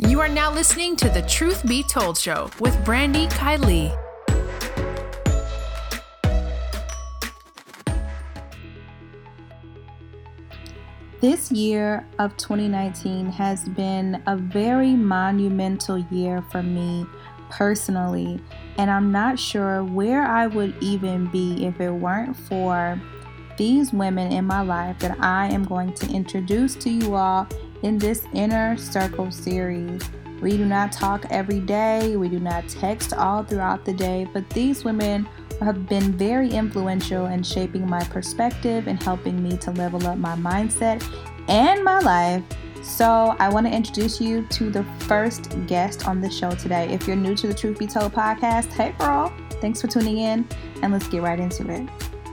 You are now listening to the Truth Be Told Show with Brandy Kylie. This year of 2019 has been a very monumental year for me personally, and I'm not sure where I would even be if it weren't for these women in my life that I am going to introduce to you all in this Inner Circle series. We do not talk every day, we do not text all throughout the day, but these women have been very influential in shaping my perspective and helping me to level up my mindset and my life. So I want to introduce you to the first guest on the show today. If you're new to the Truth Be Told podcast, hey girl, thanks for tuning in, and let's get right into it.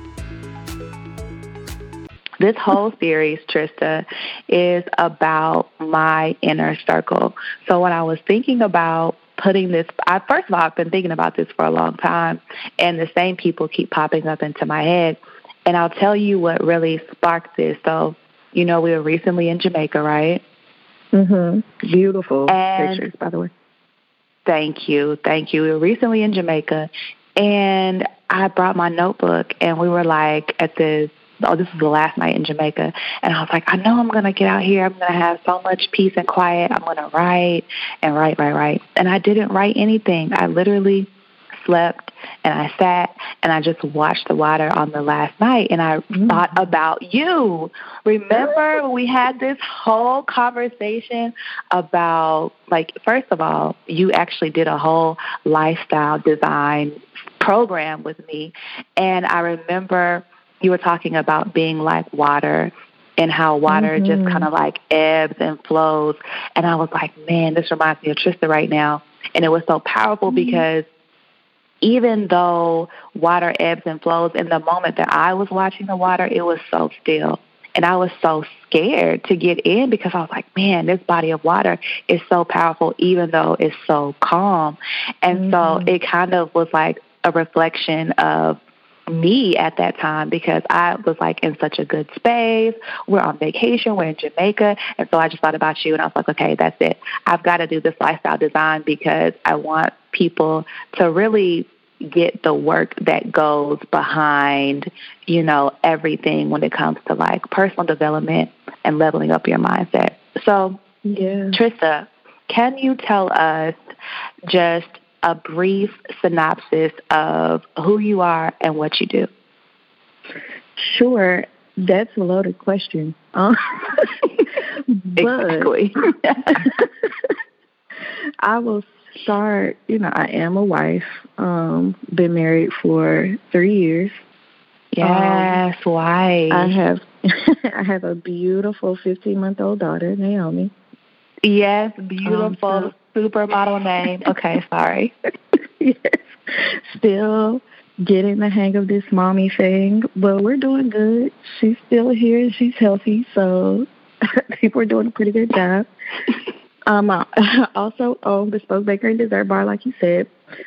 This whole series, Trista, is about my inner circle. So when I was thinking about putting this, first of all, I've been thinking about this for a long time, and the same people keep popping up into my head. And I'll tell you what really sparked this. So, you know, we were recently in Jamaica, right? Mm-hmm. Beautiful pictures, by the way. Thank you. We were recently in Jamaica, and I brought my notebook, and we were like at this is the last night in Jamaica. And I was like, I know I'm going to get out here. I'm going to have so much peace and quiet. I'm going to write and write. And I didn't write anything. I literally slept and I sat and I just watched the water on the last night. And I thought about you. Remember, we had this whole conversation about, like, first of all, you actually did a whole lifestyle design program with me. And I remember you were talking about being like water and how water just kind of like ebbs and flows. And I was like, man, this reminds me of Trista right now. And it was so powerful because even though water ebbs and flows, in the moment that I was watching the water, it was so still. And I was so scared to get in because I was like, man, this body of water is so powerful, even though it's so calm. And so it kind of was like a reflection of me at that time because I was like in such a good space. We're on vacation. We're in Jamaica. And so I just thought about you and I was like, okay, that's it. I've got to do this lifestyle design because I want people to really get the work that goes behind, you know, everything when it comes to like personal development and leveling up your mindset. So, Trista, can you tell us just a brief synopsis of who you are and what you do? Sure. That's a loaded question. Exactly. I will start, you know, I am a wife, been married for 3 years. Yes, wife. I have a beautiful 15-month-old daughter, Naomi. Yes, beautiful. Supermodel name. Okay, sorry. Yes. Still getting the hang of this mommy thing, but we're doing good. She's still here and she's healthy, so I think we're doing a pretty good job. I also own Bespoke Bakery and Dessert Bar, like you said,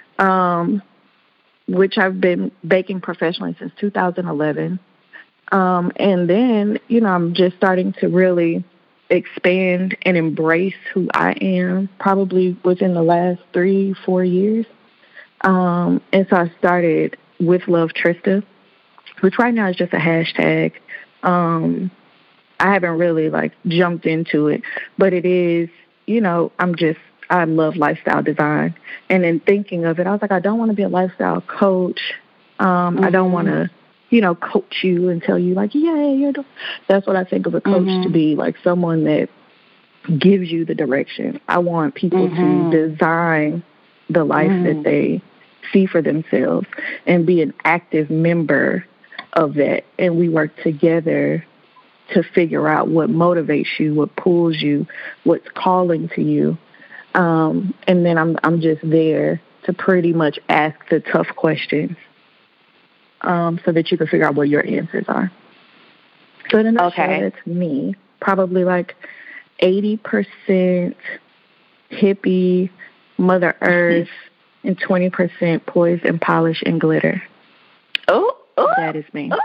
which I've been baking professionally since 2011. And then, you know, I'm just starting to really expand and embrace who I am probably within the last 3-4 years. And so I started With Love Trista, which right now is just a hashtag. I haven't really like jumped into it, but it is, you know, I love lifestyle design. And in thinking of it, I was like, I don't want to be a lifestyle coach. I don't want to, you know, coach you and tell you like, yeah, that's what I think of a coach to be, like someone that gives you the direction. I want people to design the life that they see for themselves and be an active member of that. And we work together to figure out what motivates you, what pulls you, what's calling to you. And then I'm just there to pretty much ask the tough questions. So that you can figure out what your answers are. So in a nutshell, that's me. Probably like 80% hippie, Mother Earth, and 20% poise and polish and glitter. Oh, that is me.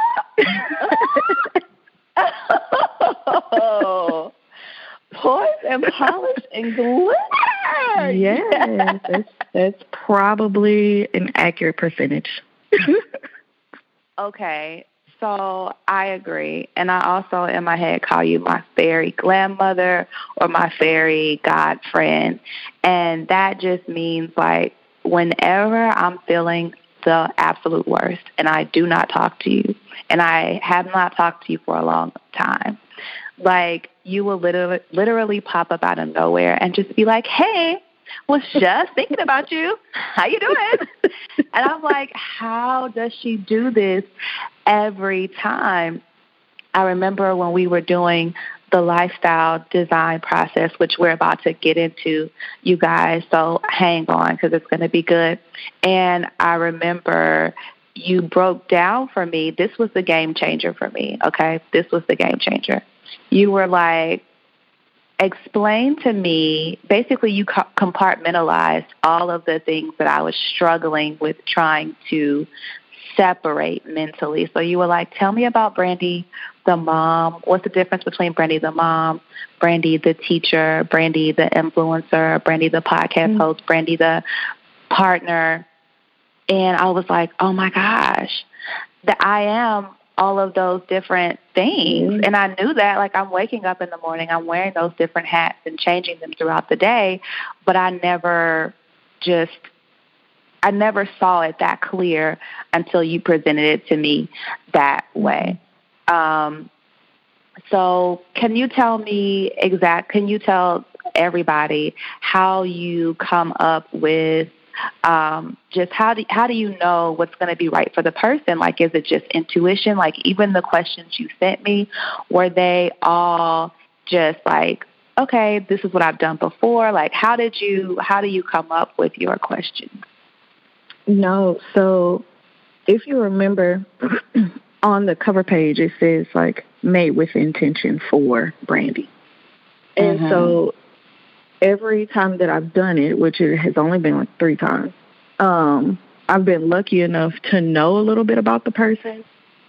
Poise and polish and glitter. Yes, that's probably an accurate percentage. Okay, so I agree. And I also, in my head, call you my fairy grandmother or my fairy god friend. And that just means, like, whenever I'm feeling the absolute worst and I do not talk to you, and I have not talked to you for a long time, like, you will literally pop up out of nowhere and just be like, hey, was just thinking about you. How you doing? And I'm like, how does she do this every time? I remember when we were doing the lifestyle design process, which we're about to get into, you guys, so hang on because it's going to be good. And I remember you broke down for me. This was the game changer for me, okay? This was the game changer. You were like, explain to me, basically you compartmentalized all of the things that I was struggling with trying to separate mentally. So you were like, tell me about Brandy the mom. What's the difference between Brandy the mom, Brandy the teacher, Brandy the influencer, Brandy the podcast host, Brandy the partner? And I was like, oh my gosh, that I am all of those different things. And I knew that, like, I'm waking up in the morning, I'm wearing those different hats and changing them throughout the day, but I never saw it that clear until you presented it to me that way. So can you tell everybody how you come up with just how do you know what's going to be right for the person? Like, is it just intuition? Like, even the questions you sent me, were they all just like, okay, this is what I've done before? Like, how do you come up with your questions? No, so if you remember on the cover page, it says like made with intention for Brandy. And so every time that I've done it, which it has only been like 3 times, I've been lucky enough to know a little bit about the person,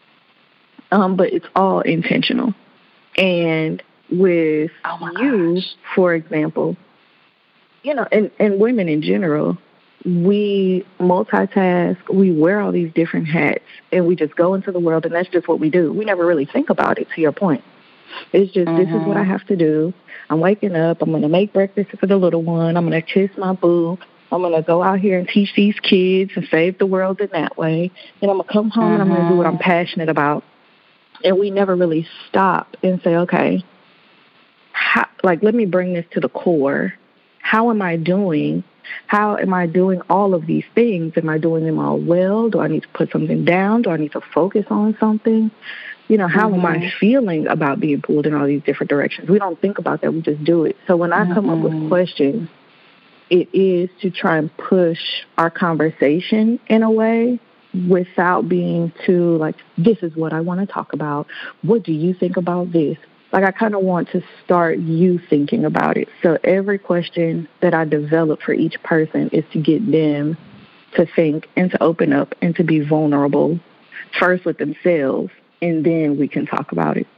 but it's all intentional. And with you, for example, you know, and women in general, we multitask, we wear all these different hats, and we just go into the world, and that's just what we do. We never really think about it, to your point. It's just, this is what I have to do. I'm waking up. I'm going to make breakfast for the little one. I'm going to kiss my boo. I'm going to go out here and teach these kids and save the world in that way. And I'm going to come home and I'm going to do what I'm passionate about. And we never really stop and say, okay, let me bring this to the core. How am I doing? How am I doing all of these things? Am I doing them all well? Do I need to put something down? Do I need to focus on something? You know, how am I feeling about being pulled in all these different directions? We don't think about that. We just do it. So when I come up with questions, it is to try and push our conversation in a way without being too like, this is what I want to talk about. What do you think about this? Like, I kind of want to start you thinking about it. So every question that I develop for each person is to get them to think and to open up and to be vulnerable first with themselves, and then we can talk about it.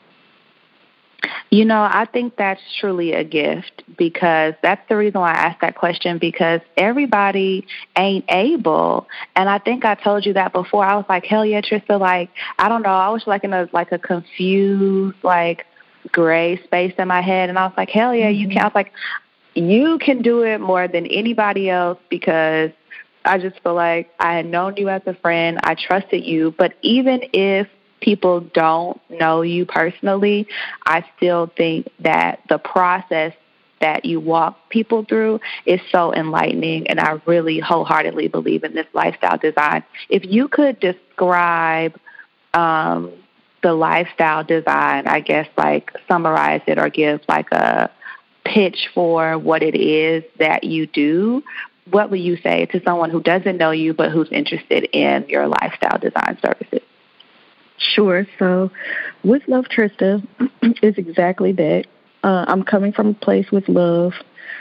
You know, I think that's truly a gift, because that's the reason why I asked that question, because everybody ain't able. And I think I told you that before. I was like, hell yeah, Trista, like, I don't know. I was like in a confused, like, gray space in my head. And I was like, hell yeah, you can. I was like, you can do it more than anybody else, because I just feel like I had known you as a friend. I trusted you. But even if people don't know you personally, I still think that the process that you walk people through is so enlightening, and I really wholeheartedly believe in this lifestyle design. If you could describe the lifestyle design, I guess, like, summarize it or give like a pitch for what it is that you do, what would you say to someone who doesn't know you but who's interested in your lifestyle design services? Sure. So with Love Trista is exactly that. I'm coming from a place with love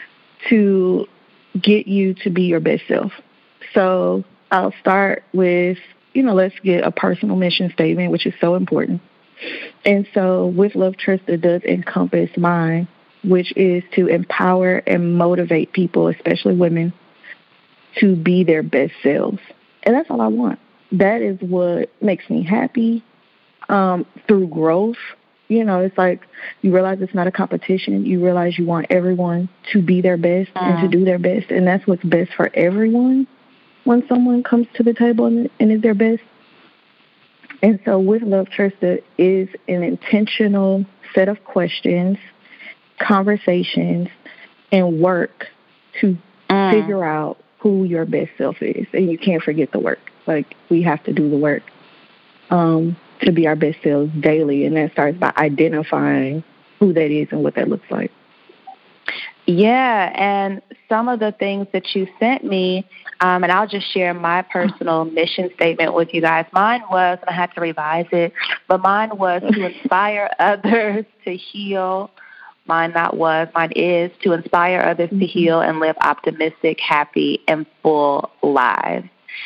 to get you to be your best self. So I'll start with, let's get a personal mission statement, which is so important. And so with Love Trista does encompass my which is to empower and motivate people, especially women, to be their best selves. And that's all I want. That is what makes me happy. Through growth, it's like you realize it's not a competition. You realize you want everyone to be their best and to do their best. And that's what's best for everyone when someone comes to the table and is their best. And so with Love Trista is an intentional set of questions, conversations, and work to figure out who your best self is. And you can't forget the work. Like, we have to do the work to be our best selves daily. And that starts by identifying who that is and what that looks like. Yeah, and some of the things that you sent me, and I'll just share my personal mission statement with you guys. Mine was, and I had to revise it, but mine was to inspire others to heal. Mine is to inspire others to heal and live optimistic, happy, and full lives.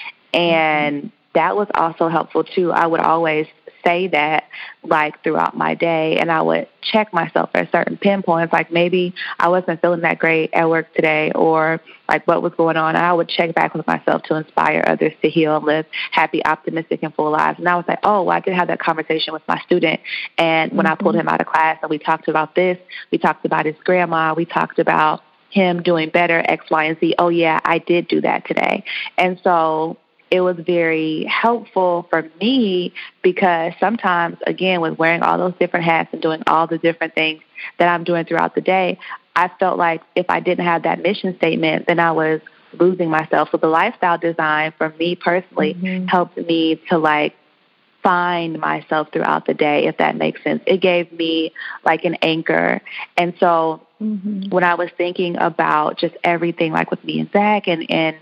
And that was also helpful, too. I would always say that, like, throughout my day, and I would check myself at certain pinpoints, like maybe I wasn't feeling that great at work today, or like what was going on. And I would check back with myself to inspire others to heal and live happy, optimistic, and full lives. And I was like, oh, well, I could have that conversation with my student. And when I pulled him out of class and we talked about this, we talked about his grandma, we talked about him doing better, X, Y, and Z. Oh, yeah, I did do that today. And so it was very helpful for me because sometimes, again, with wearing all those different hats and doing all the different things that I'm doing throughout the day, I felt like if I didn't have that mission statement, then I was losing myself. So the lifestyle design for me personally helped me to, like, find myself throughout the day, if that makes sense. It gave me like an anchor. And so when I was thinking about just everything, like with me and Zach and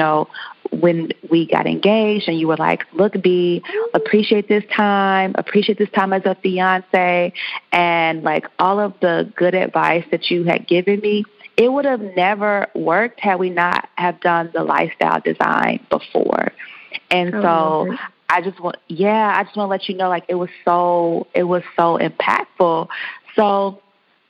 when we got engaged and you were like, look, B, appreciate this time as a fiance, and like all of the good advice that you had given me, it would have never worked had we not have done the lifestyle design before. And so I just want to let you know, like, it was so impactful. So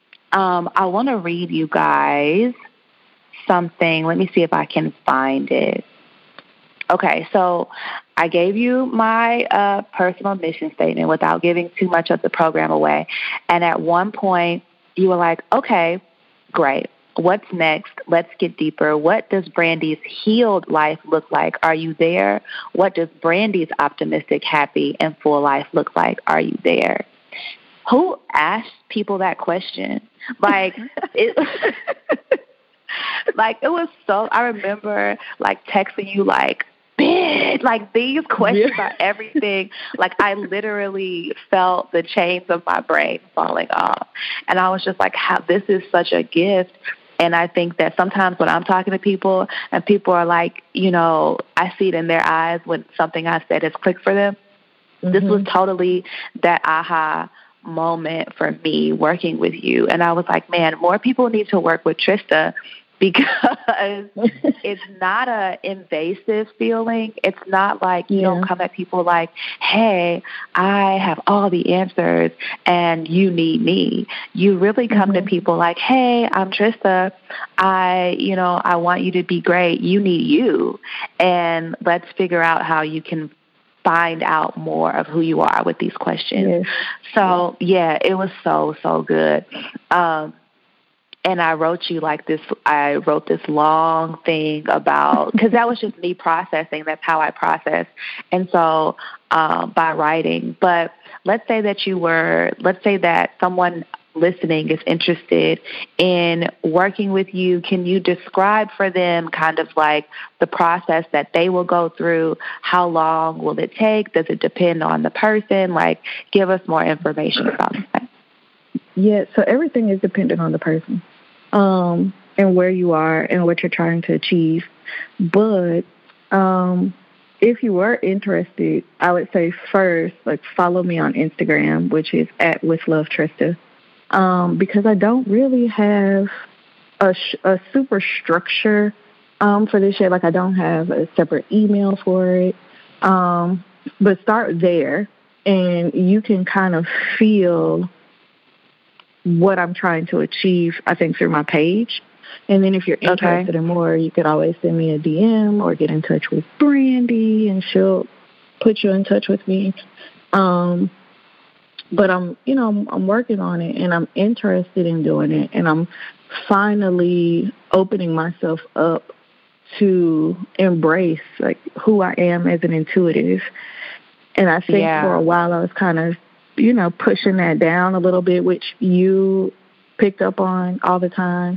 I want to read you guys something. Let me see if I can find it. Okay, so I gave you my personal mission statement without giving too much of the program away. And at one point, you were like, okay, great. What's next? Let's get deeper. What does Brandy's healed life look like? Are you there? What does Brandy's optimistic, happy, and full life look like? Are you there? Who asked people that question? Like, it was so, I remember like texting you like, bitch, like these questions are everything. Like, I literally felt the chains of my brain falling off. And I was just like, this is such a gift. And I think that sometimes when I'm talking to people and people are like, I see it in their eyes when something I said has clicked for them. This was totally that aha moment for me working with you. And I was like, man, more people need to work with Trista because it's not a invasive feeling. It's not like you don't come at people like, hey, I have all the answers and you need me. You really come to people like, hey, I'm Trista. I want you to be great. You need you. And let's figure out how you can find out more of who you are with these questions. So, it was so good. And I wrote you like this, I wrote this long thing about, because that was just me processing. That's how I process. And so by writing, but let's say that someone listening is interested in working with you. Can you describe for them kind of like the process that they will go through? How long will it take? Does it depend on the person? Like, give us more information about that. Yeah, so everything is dependent on the person and where you are and what you're trying to achieve. But if you were interested, I would say first, like, follow me on Instagram, which is @WithLoveTrista, because I don't really have a super structure for this yet. Like, I don't have a separate email for it. But start there, and you can kind of feel what I'm trying to achieve, I think, through my page. And then if you're interested in more, you could always send me a DM or get in touch with Brandy, and she'll put you in touch with me. But I'm working on it, and I'm interested in doing it, and I'm finally opening myself up to embrace like who I am as an intuitive. And I think for a while I was kind of, pushing that down a little bit, which you picked up on all the time.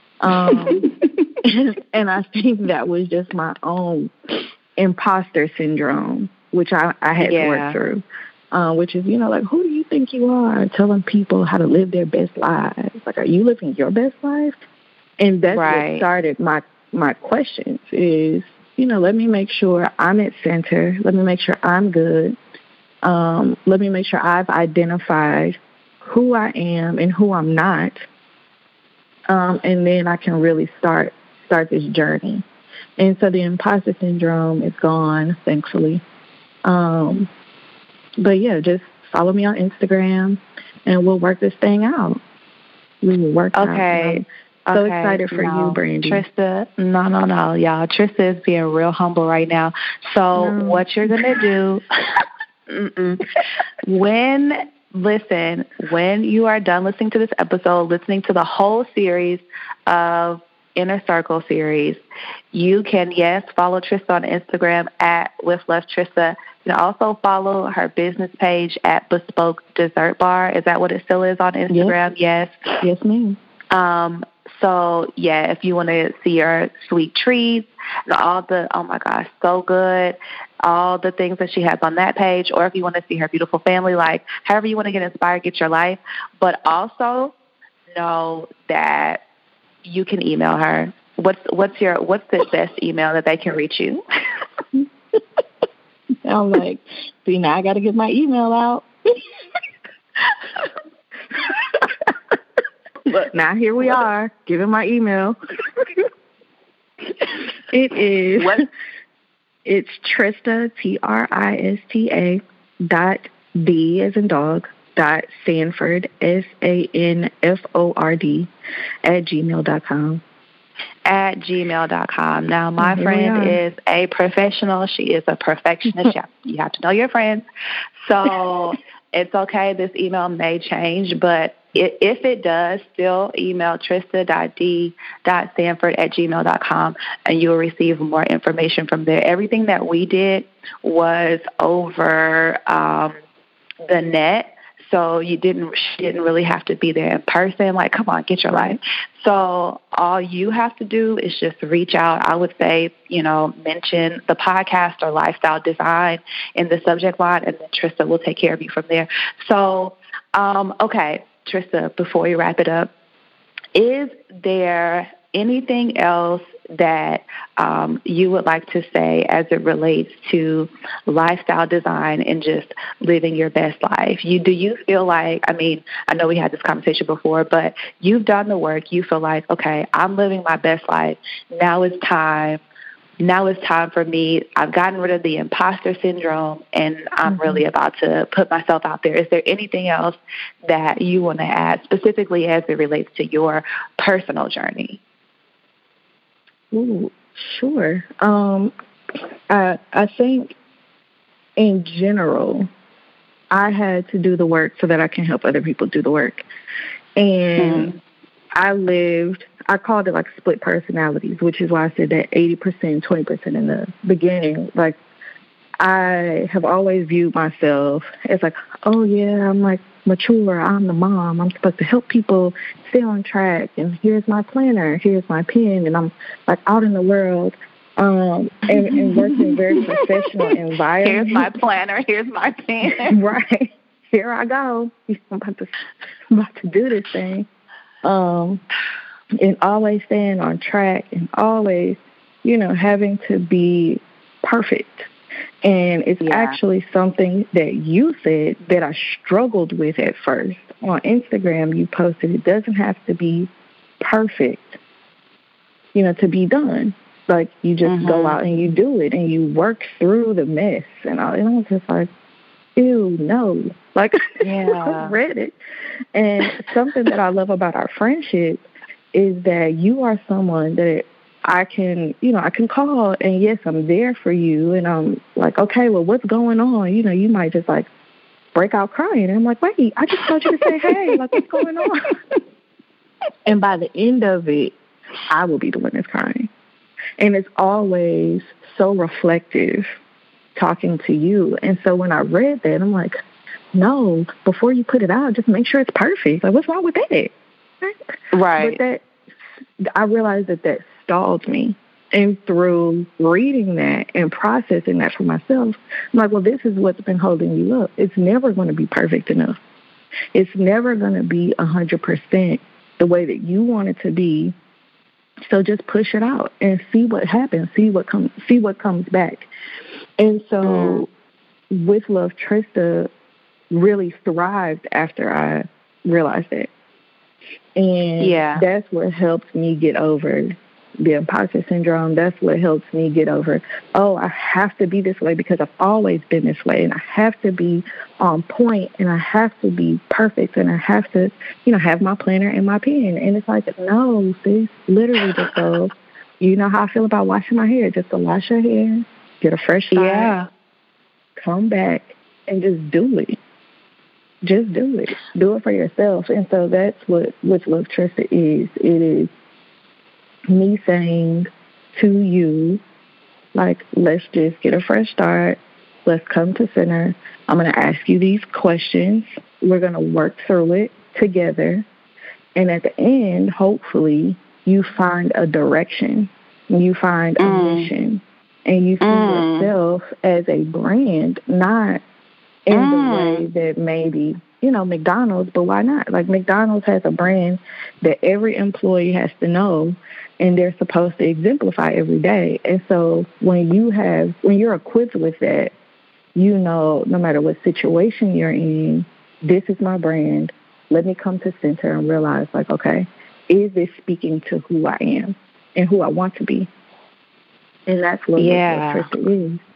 And I think that was just my own imposter syndrome, which I had to work through. Which is, like, who do you think you are telling people how to live their best lives? Like, are you living your best life? And that's what started my questions is, let me make sure I'm at center. Let me make sure I'm good. Let me make sure I've identified who I am and who I'm not. And then I can really start this journey. And so the imposter syndrome is gone, thankfully. But yeah, just follow me on Instagram, and we'll work this thing out. We will work out. I'm so excited for you, Brandy. Trista, no, y'all. Trista is being real humble right now. So what you're gonna do? When you are done listening to this episode, listening to the whole series of Inner Circle series, you can, follow Trista on Instagram at With Love Trista. You can also follow her business page at Bespoke Dessert Bar. Is that what it still is on Instagram? Yes. Yes, ma'am. So, if you want to see her sweet treats and all the, oh my gosh, so good, all the things that she has on that page, or if you want to see her beautiful family, like however you want to get inspired, get your life. But also know that you can email her. What's the best email that they can reach you? I'm like, see, now I got to get my email out. Look, now here we are, giving my email. It's Trista, Trista, .d as in dog, .sanford, SANFORD, @gmail.com. At gmail.com. Now, my friend is a professional. She is a perfectionist. You have to know your friends. So it's okay. This email may change, but if it does, still email trista.d.sanford@gmail.com, and you'll receive more information from there. Everything that we did was over the net. So she didn't really have to be there in person. Like, come on, get your life. So all you have to do is just reach out. I would say, mention the podcast or lifestyle design in the subject line, and then Trista will take care of you from there. So, okay, Trista, before we wrap it up, is there anything else that you would like to say as it relates to lifestyle design and just living your best life? Do you feel like, I know we had this conversation before, but you've done the work. You feel like, okay, I'm living my best life. Now it's time for me. I've gotten rid of the imposter syndrome, and I'm really about to put myself out there. Is there anything else that you want to add, specifically as it relates to your personal journey? Ooh, sure. I think in general, I had to do the work so that I can help other people do the work. And I called it like split personalities, which is why I said that 80%, 20% in the beginning. Like, I have always viewed myself as like, oh yeah, I'm like mature, I'm the mom, I'm supposed to help people stay on track, and here's my planner, here's my pen, and I'm like out in the world and working in very professional environment. Here's my planner, here's my pen. Right. Here I go. I'm about to do this thing. And always staying on track, and always, having to be perfect. And it's actually something that you said that I struggled with at first. On Instagram, you posted it doesn't have to be perfect, to be done. Like, you just go out and you do it, and you work through the mess. And I was just like, ew, no. Like, Yeah. I read it. And something that I love about our friendship is that you are someone that I can call, and yes, I'm there for you. And I'm like, okay, well, what's going on? You might just like break out crying. And I'm like, wait, I just told you to say, hey, like, what's going on? And by the end of it, I will be the one that's crying. And it's always so reflective talking to you. And so when I read that, I'm like, no, before you put it out, just make sure it's perfect. Like, what's wrong with that? Right. But I realized that stalled me. And through reading that and processing that for myself, I'm like, well, this is what's been holding you up. It's never going to be perfect enough. It's never going to be 100% the way that you want it to be. So just push it out and see what happens. See what comes back. And so with Love, Trista really thrived after I realized that. And that's what helped me get over the imposter syndrome. That's what helps me get over, I have to be this way because I've always been this way, and I have to be on point, and I have to be perfect, and I have to, have my planner and my pen. And it's like, no, sis, literally just go, you know how I feel about washing my hair, just to wash your hair, get a fresh start, come back, and just do it. Just do it. Do it for yourself. And so that's what Love, Trista is. It is me saying to you, like, let's just get a fresh start. Let's come to center. I'm going to ask you these questions. We're going to work through it together. And at the end, hopefully, you find a direction. You find a mission. And you see yourself as a brand, not in the way that maybe, McDonald's, but why not? Like, McDonald's has a brand that every employee has to know, and they're supposed to exemplify every day. And so when you're equipped with that, no matter what situation you're in, this is my brand. Let me come to center and realize, like, okay, is this speaking to who I am and who I want to be? And that's what Trista is.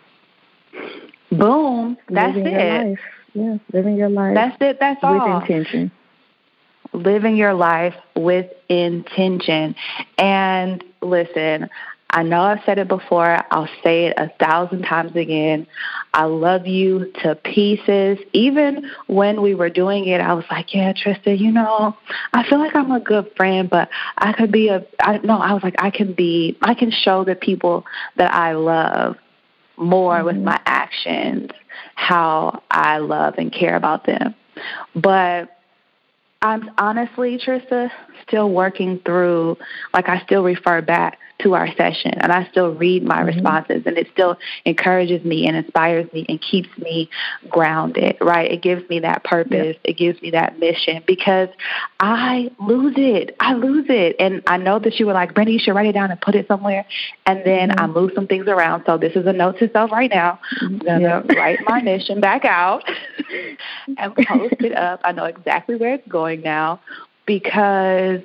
Boom. That's living your life. Yeah, living your life. That's it. That's all. With intention. Living your life with intention. And listen, I know I've said it before. I'll say it 1,000 times again. I love you to pieces. Even when we were doing it, I was like, yeah, Trista, I feel like I'm a good friend, but I could be I was like, I can show the people that I love more with my actions, how I love and care about them. But I'm honestly, Trista, still working through, like, I still refer back to our session, and I still read my responses, and it still encourages me and inspires me and keeps me grounded, right? It gives me that purpose. It gives me that mission, because I lose it. And I know that you were like, Brandy, you should write it down and put it somewhere. And then I move some things around. So this is a note to self right now. I'm going to write my mission back out and post it up. I know exactly where it's going now, because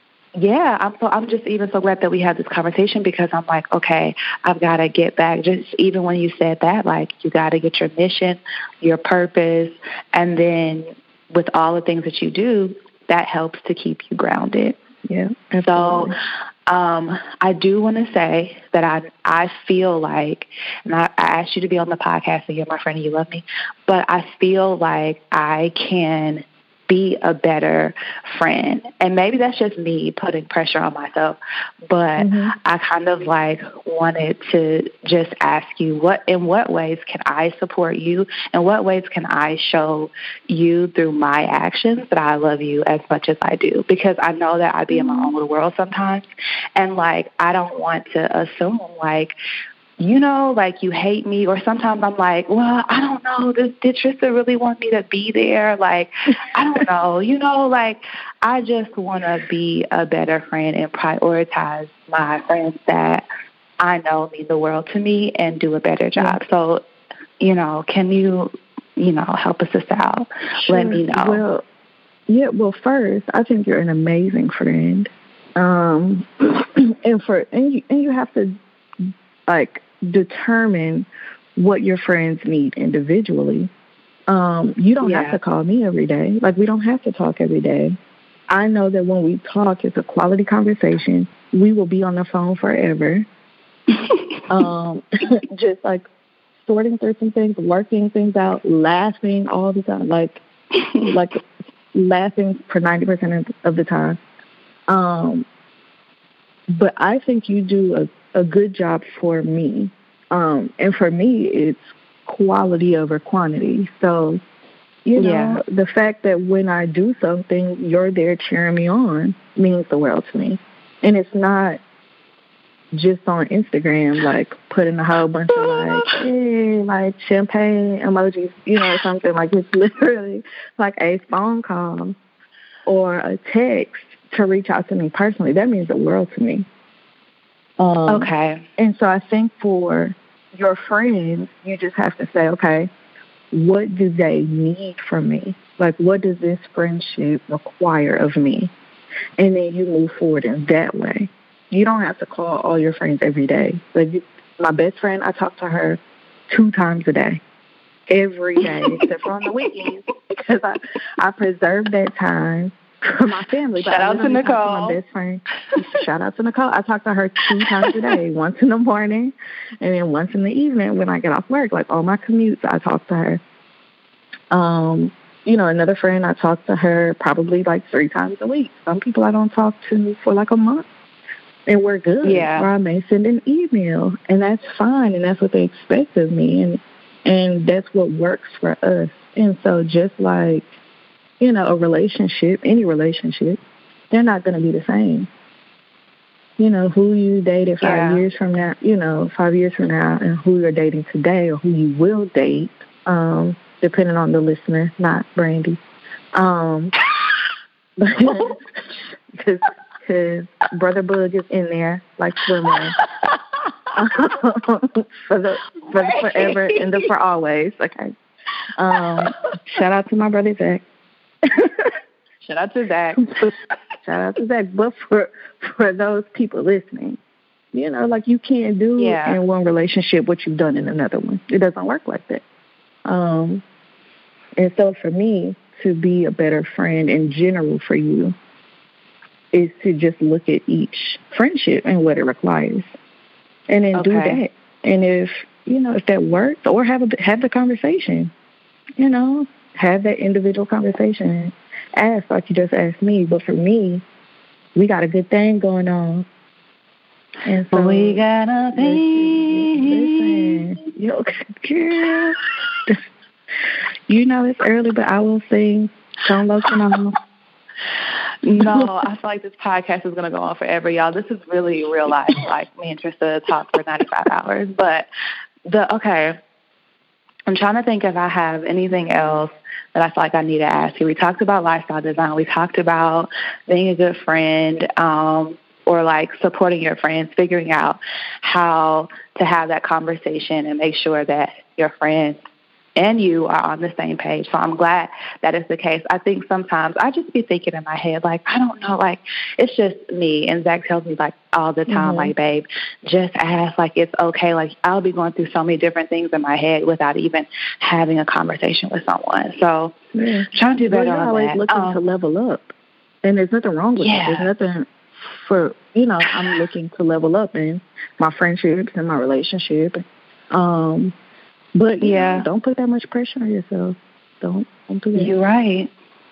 I'm just even so glad that we had this conversation, because I'm like, okay, I've got to get back. Just even when you said that, like, you got to get your mission, your purpose, and then with all the things that you do, that helps to keep you grounded. Yeah. Absolutely. So I do want to say that I feel like, and I asked you to be on the podcast, and you're my friend and you love me, but I feel like I can be a better friend. And maybe that's just me putting pressure on myself, but I kind of like wanted to just ask you, in what ways can I support you? In what ways can I show you through my actions that I love you as much as I do? Because I know that I be in my own little world sometimes, and like, I don't want to assume like, like you hate me, or sometimes I'm like, well, I don't know, did Trista really want me to be there? Like, I don't know, like, I just want to be a better friend and prioritize my friends that I know mean the world to me and do a better job. So, can you, help us out? Sure. Let me know. Well, first, I think you're an amazing friend. And you have to, like, determine what your friends need individually. You don't have to call me every day. Like, we don't have to talk every day. I know that when we talk, it's a quality conversation. We will be on the phone forever. Just like sorting through some things, working things out, laughing all the time, like laughing for 90% of the time. But I think you do a good job for me. And for me, it's quality over quantity. So, you know, the fact that when I do something, you're there cheering me on means the world to me. And it's not just on Instagram, like putting a whole bunch of like, hey, like champagne emojis, you know, or something. Like, it's literally like a phone call or a text to reach out to me personally. That means the world to me. Okay. And so I think for your friends, you just have to say, okay, what do they need from me? Like, what does this friendship require of me? And then you move forward in that way. You don't have to call all your friends every day. Like, my best friend, I talk to her 2 times a day, every day, except for on the weekends, because I preserve that time for my family. Shout out to Nicole. My best friend. Shout out to Nicole. I talk to her 2 times a day, once in the morning and then once in the evening when I get off work. Like, all my commutes, I talk to her. You know, another friend, I talk to her probably like 3 times a week. Some people I don't talk to for like a month, and we're good. Yeah. Or I may send an email, and that's fine, and that's what they expect of me, and that's what works for us. And so just like, you know, a relationship, any relationship, they're not going to be the same. You know, who you dated 5 years from now, you know, 5 years from now, and who you're dating today or who you will date, depending on the listener, not Brandy. Because Brother Bug is in there, like swimwear. for the forever and the for always, okay? Shout out to my brother Zach. Shout out to Zach. Shout out to Zach. But for those people listening, you know, like, you can't do in one relationship what you've done in another one. It doesn't work like that. And so for me, to be a better friend in general for you is to just look at each friendship and what it requires, and then do that. And if, you know, if that works, or have the conversation, you know, have that individual conversation. Ask like you just asked me. But for me, we got a good thing going on. And so we got a thing. Listen, yo, girl. You know it's early, but I will sing Sean Logan on. No, I feel like this podcast is going to go on forever, y'all. This is really real life. Like, me and Trista talk for 95 hours. But I'm trying to think if I have anything else that I feel like I need to ask you. We talked about lifestyle design. We talked about being a good friend, or like supporting your friends, figuring out how to have that conversation and make sure that your friends and you are on the same page. So I'm glad that is the case. I think sometimes I just be thinking in my head, like, I don't know, like, it's just me. And Zach tells me, like, all the time, like, babe, just ask, like, it's okay. Like, I'll be going through so many different things in my head without even having a conversation with someone. So trying to do better on that. You're always looking to level up. And there's nothing wrong with it. There's nothing for, you know, I'm looking to level up in my friendships and my relationship. But yeah, don't put that much pressure on yourself. Don't do that. You're right.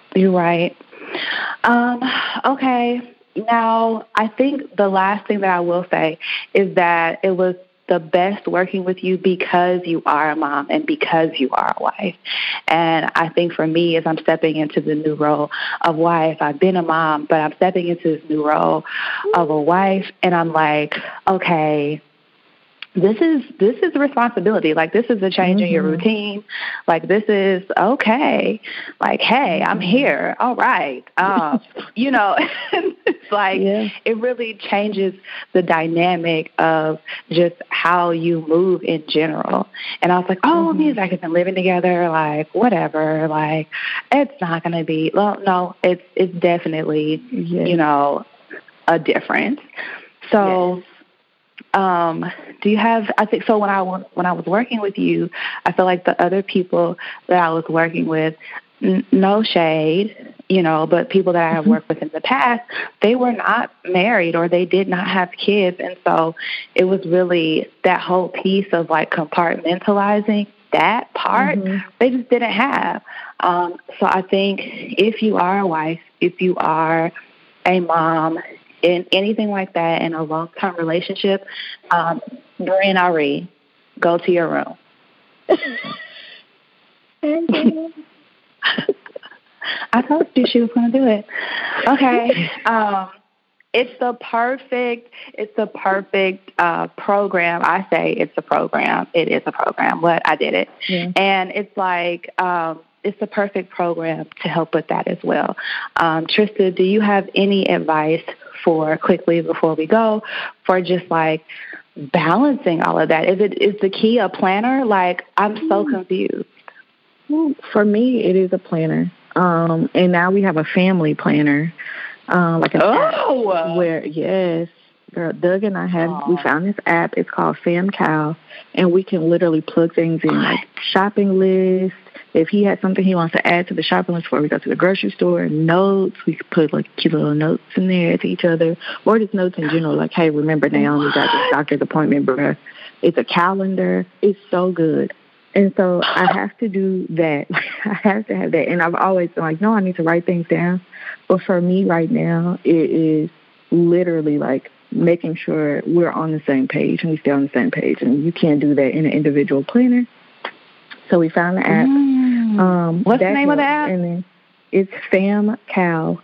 Okay. Now, I think the last thing that I will say is that it was the best working with you because you are a mom and because you are a wife. And I think for me, as I'm stepping into the new role of wife, I've been a mom, but I'm stepping into this new role of a wife, and I'm like, okay, this is a responsibility. Like, this is a change in your routine. Like, this is okay. Like, hey, I'm here. All right. You know, it's like, it really changes the dynamic of just how you move in general. And I was like, oh, me and Zach have been living together. Like, whatever. Like, it's not going to be, well, no, it's definitely, you know, a difference. So, do you have, I think, so when I was working with you, I feel like the other people that I was working with, no shade, but people that I have worked with in the past, they were not married or they did not have kids. And so it was really that whole piece of like compartmentalizing that part they just didn't have. So I think if you are a wife, if you are a mom, in anything like that, in a long-term relationship, Bryn Ari, go to your room. I told you she was going to do it. Okay. It's the perfect program. I say it's a program. It is a program, but I did it. Yeah. And it's like, it's the perfect program to help with that as well. Trista, do you have any advice quickly before we go, for just like balancing all of that? Is the key a planner? Like, I'm so confused. For me, it is a planner. And now we have a family planner, like an app where, yes, girl, Doug and I we found this app. It's called FamCal, and we can literally plug things in, like shopping list. If he has something he wants to add to the shopping list before we go to the grocery store, notes, we could put like cute little notes in there to each other, or just notes in general, like, hey, remember Naomi got this doctor's appointment, bruh. It's a calendar. It's so good. And so I have to do that. I have to have that. And I've always been like, no, I need to write things down. But for me right now, it is literally like making sure we're on the same page and we stay on the same page. And you can't do that in an individual planner. So we found the app. What's the name of the app? And then it's FamCal,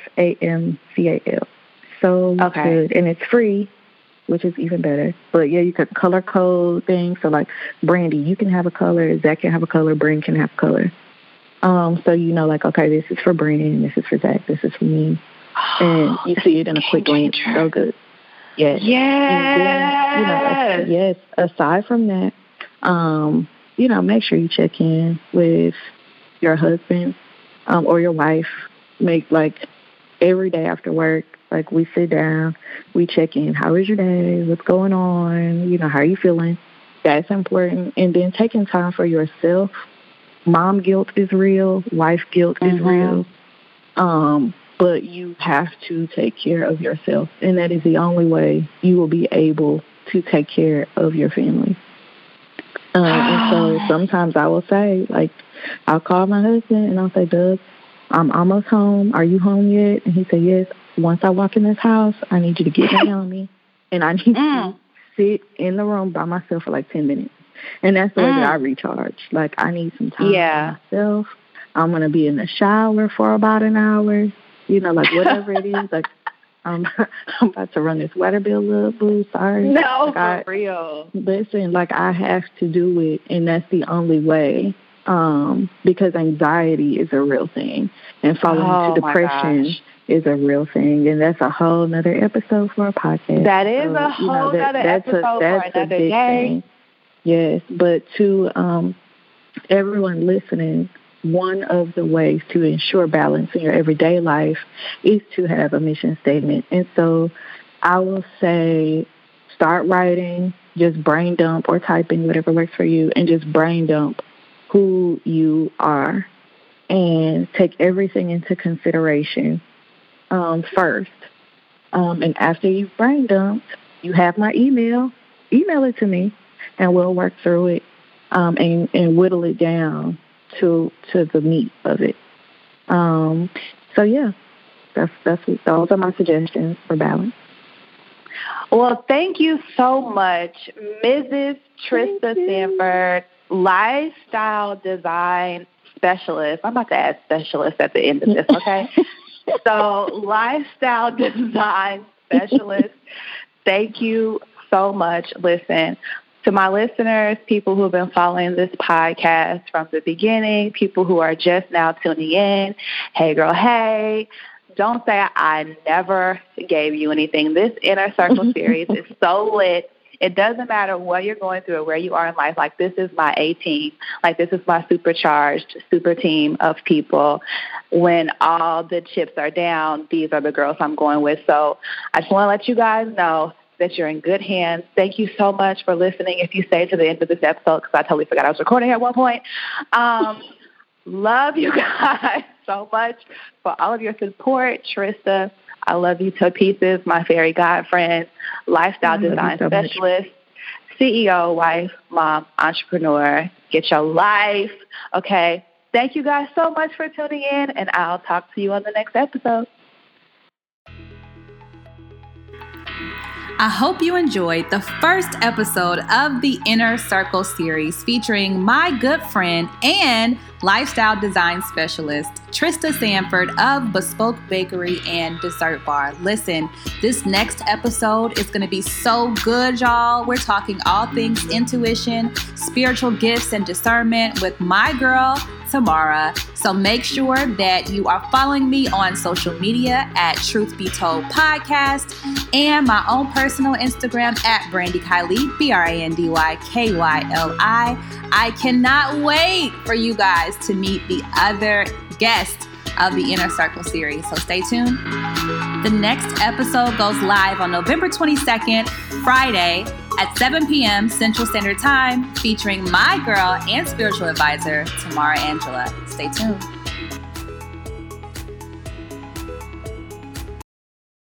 FamCal. So good. And it's free, which is even better. But yeah, you could color code things. So like, Brandy, you can have a color, Zach can have a color, Bryn can have a color. So like, okay, this is for Bryn, this is for Zach, this is for me. And you see it in a quick glance. So good. Yes. Yes. And then, yes. Aside from that, make sure you check in with your husband or your wife. Make like every day after work, like we sit down, we check in. How is your day? What's going on? How are you feeling? That's important. And then taking time for yourself. Mom guilt is real. Wife guilt is real. But you have to take care of yourself. And that is the only way you will be able to take care of your family. And so sometimes I will say, like, I'll call my husband and I'll say, Doug, I'm almost home. Are you home yet? And he said, yes. Once I walk in this house, I need you to get Naomi, and I need to sit in the room by myself for like 10 minutes. And that's the way that I recharge. Like, I need some time for myself. I'm going to be in the shower for about an hour, like whatever it is. Like, I'm about to run this water bill up, boo. Sorry. No, for real. Listen, like, I have to do it, and that's the only way. Because anxiety is a real thing, and falling into depression is a real thing, and that's a whole nother episode for a podcast. That is a whole nother episode for another day. Thing. Yes, but to everyone listening, one of the ways to ensure balance in your everyday life is to have a mission statement. And so I will say, start writing, just brain dump or typing, whatever works for you, and just brain dump who you are and take everything into consideration first. And after you've brain dumped, you have my email. Email it to me, and we'll work through it and whittle it down to the meat of it. So yeah, those are my suggestions for balance. Well, thank you so much, Mrs. Trista Sanford, lifestyle design specialist. I'm about to add specialist at the end of this, okay? So, lifestyle design specialist, thank you so much. Listen, to my listeners, people who have been following this podcast from the beginning, people who are just now tuning in, hey, girl, hey. Don't say I never gave you anything. This Inner Circle series is so lit. It doesn't matter what you're going through or where you are in life. Like, this is my A-team. Like, this is my supercharged super team of people. When all the chips are down, these are the girls I'm going with. So I just want to let you guys know, that you're in good hands. Thank you so much for listening. If you stay to the end of this episode, because I totally forgot I was recording at one point. Love you guys so much for all of your support. Trista, I love you to pieces. My fairy god friend, lifestyle design specialist, CEO, wife, mom, entrepreneur. Get your life. Okay. Thank you guys so much for tuning in, and I'll talk to you on the next episode. I hope you enjoyed the first episode of the Inner Circle series featuring my good friend and lifestyle design specialist, Trista Sanford of Bespoke Bakery and Dessert Bar. Listen, this next episode is going to be so good, y'all. We're talking all things intuition, spiritual gifts, and discernment with my girl, Tamara. So make sure that you are following me on social media at Truth Be Told Podcast and my own personal Instagram at Brandy Kylie, BrandyKyli. I cannot wait for you guys to meet the other guests of the Inner Circle series. So stay tuned. The next episode goes live on November 22nd, Friday at 7 p.m. Central Standard Time, featuring my girl and spiritual advisor, Tamara Angela. Stay tuned.